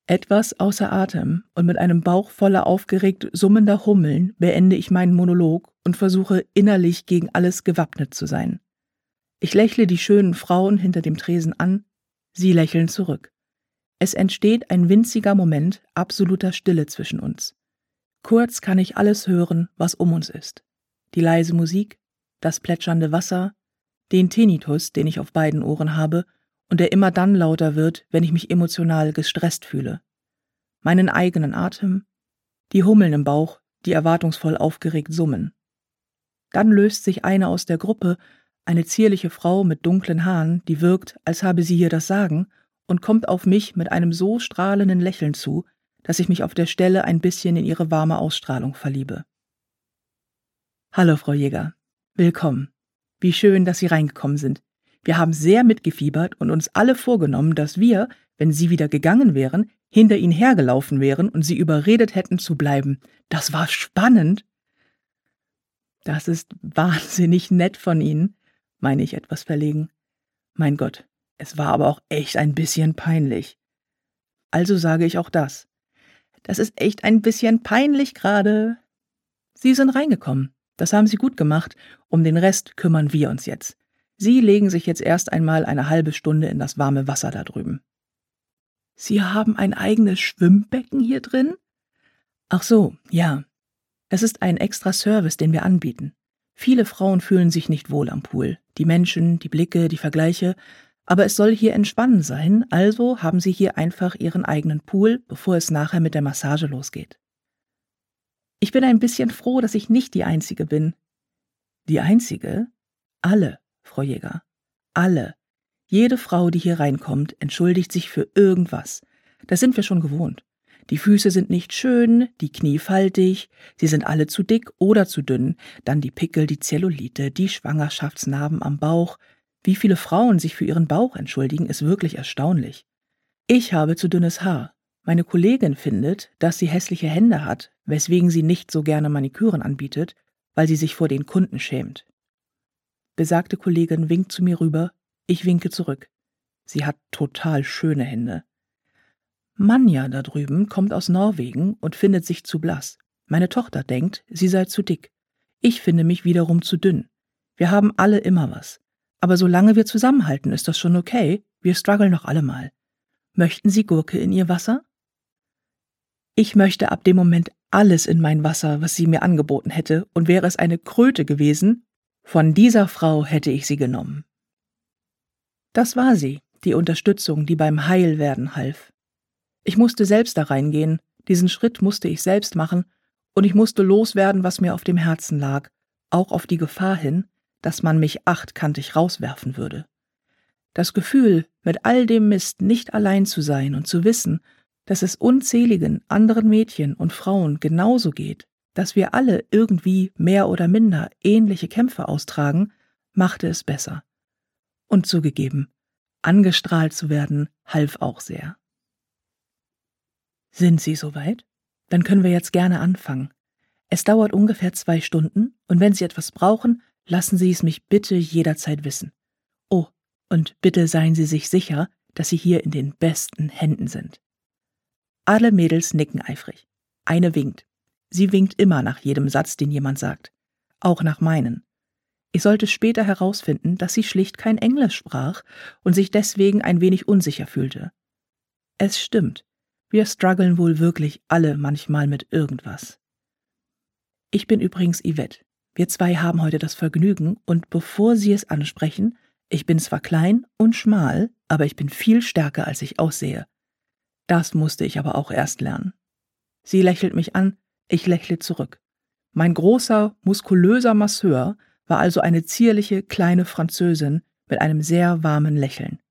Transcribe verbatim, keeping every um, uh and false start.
Etwas außer Atem und mit einem Bauch voller aufgeregt summender Hummeln beende ich meinen Monolog und versuche innerlich gegen alles gewappnet zu sein. Ich lächle die schönen Frauen hinter dem Tresen an, sie lächeln zurück. Es entsteht ein winziger Moment absoluter Stille zwischen uns. Kurz kann ich alles hören, was um uns ist. Die leise Musik, das plätschernde Wasser, den Tinnitus, den ich auf beiden Ohren habe und der immer dann lauter wird, wenn ich mich emotional gestresst fühle. Meinen eigenen Atem, die Hummeln im Bauch, die erwartungsvoll aufgeregt summen. Dann löst sich eine aus der Gruppe, eine zierliche Frau mit dunklen Haaren, die wirkt, als habe sie hier das Sagen, und kommt auf mich mit einem so strahlenden Lächeln zu, dass ich mich auf der Stelle ein bisschen in ihre warme Ausstrahlung verliebe. »Hallo, Frau Jäger. Willkommen. Wie schön, dass Sie reingekommen sind. Wir haben sehr mitgefiebert und uns alle vorgenommen, dass wir, wenn Sie wieder gegangen wären, hinter Ihnen hergelaufen wären und Sie überredet hätten zu bleiben. Das war spannend.« »Das ist wahnsinnig nett von Ihnen«, meine ich etwas verlegen. »Mein Gott, es war aber auch echt ein bisschen peinlich.« Also sage ich auch das. »Das ist echt ein bisschen peinlich gerade.« »Sie sind reingekommen. Das haben Sie gut gemacht. Um den Rest kümmern wir uns jetzt. Sie legen sich jetzt erst einmal eine halbe Stunde in das warme Wasser da drüben.« »Sie haben ein eigenes Schwimmbecken hier drin?« »Ach so, ja. Das ist ein extra Service, den wir anbieten. Viele Frauen fühlen sich nicht wohl am Pool. Die Menschen, die Blicke, die Vergleiche. Aber es soll hier entspannend sein, also haben Sie hier einfach Ihren eigenen Pool, bevor es nachher mit der Massage losgeht.« Ich bin ein bisschen froh, dass ich nicht die Einzige bin. »Die Einzige? Alle, Frau Jäger. Alle. Jede Frau, die hier reinkommt, entschuldigt sich für irgendwas. Das sind wir schon gewohnt. Die Füße sind nicht schön, die Knie faltig, sie sind alle zu dick oder zu dünn, dann die Pickel, die Zellulite, die Schwangerschaftsnarben am Bauch. Wie viele Frauen sich für ihren Bauch entschuldigen, ist wirklich erstaunlich. Ich habe zu dünnes Haar. Meine Kollegin findet, dass sie hässliche Hände hat, weswegen sie nicht so gerne Maniküren anbietet, weil sie sich vor den Kunden schämt. Besagte Kollegin winkt zu mir rüber, ich winke zurück. Sie hat total schöne Hände. Manja da drüben kommt aus Norwegen und findet sich zu blass. Meine Tochter denkt, sie sei zu dick. Ich finde mich wiederum zu dünn. Wir haben alle immer was. Aber solange wir zusammenhalten, ist das schon okay. Wir strugglen noch alle mal. Möchten Sie Gurke in Ihr Wasser? Ich möchte ab dem Moment alles in mein Wasser, was sie mir angeboten hätte, und wäre es eine Kröte gewesen, von dieser Frau hätte ich sie genommen. Das war sie, die Unterstützung, die beim Heilwerden half. Ich musste selbst da reingehen, diesen Schritt musste ich selbst machen, und ich musste loswerden, was mir auf dem Herzen lag, auch auf die Gefahr hin, dass man mich achtkantig rauswerfen würde. Das Gefühl, mit all dem Mist nicht allein zu sein und zu wissen, dass es unzähligen anderen Mädchen und Frauen genauso geht, dass wir alle irgendwie mehr oder minder ähnliche Kämpfe austragen, machte es besser. Und zugegeben, angestrahlt zu werden, half auch sehr. Sind Sie soweit? Dann können wir jetzt gerne anfangen. Es dauert ungefähr zwei Stunden und wenn Sie etwas brauchen, lassen Sie es mich bitte jederzeit wissen. Oh, und bitte seien Sie sich sicher, dass Sie hier in den besten Händen sind. Alle Mädels nicken eifrig. Eine winkt. Sie winkt immer nach jedem Satz, den jemand sagt. Auch nach meinen. Ich sollte später herausfinden, dass sie schlicht kein Englisch sprach und sich deswegen ein wenig unsicher fühlte. Es stimmt. Wir strugglen wohl wirklich alle manchmal mit irgendwas. Ich bin übrigens Yvette. Wir zwei haben heute das Vergnügen und bevor Sie es ansprechen, ich bin zwar klein und schmal, aber ich bin viel stärker, als ich aussehe. Das musste ich aber auch erst lernen. Sie lächelt mich an, ich lächle zurück. Mein großer, muskulöser Masseur war also eine zierliche, kleine Französin mit einem sehr warmen Lächeln.